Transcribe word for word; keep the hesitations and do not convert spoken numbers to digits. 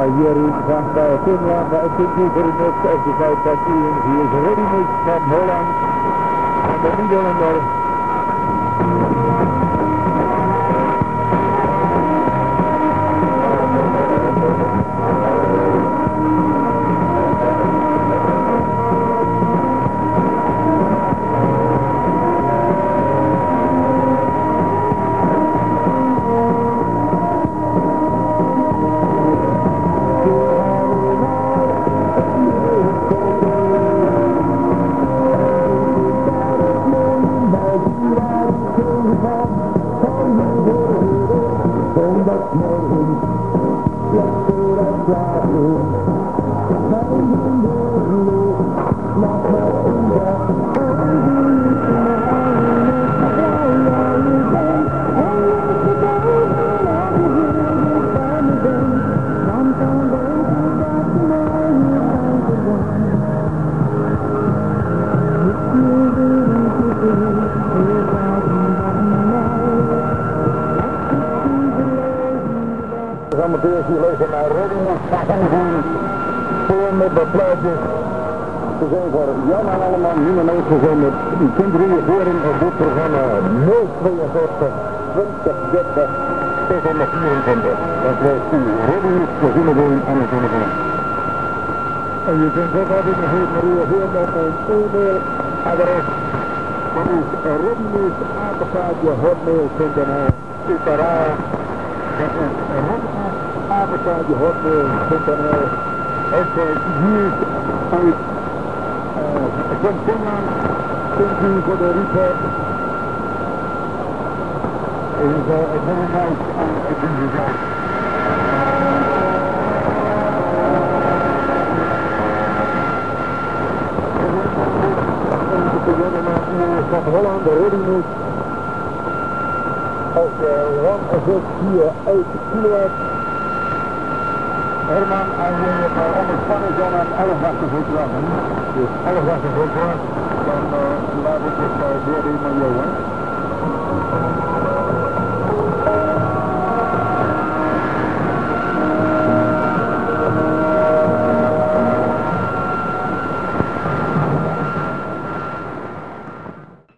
Jerry van Finland, het is nu voor het net op de vijfpartij. Hier is Reddinus van Holland en de Nederlander. Amateurs die lezen naar Reddinus van voor met de plaatjes. Ze zijn voor Jan en allemaal nummer negen zijn met die kinderen reageren op dit programma nul tweeënveertig twintig dertig tegen de vierentwintig. Dat was die Reddinus voor Zinneboom aan het telefoon. En je kunt ook altijd nog even reageren op een e-mailadres. Dat is reddinus apenstaartje hotmail punt n l. Uiteraard. Dat is reddinus apenstaartje hotmail punt n l. Het is hier uit van Finland. Thank you voor de report. Het is uh, very nice aan het doen zelf. Van Holland, de Reddinus. Op de honderd vier kilowatt. Herman, hij wil je maar onderspannen zijn aan elf achtenvoet wachten. Dus elf achtenvoet wachten, dan uh, laat ik het uh, weer in mijn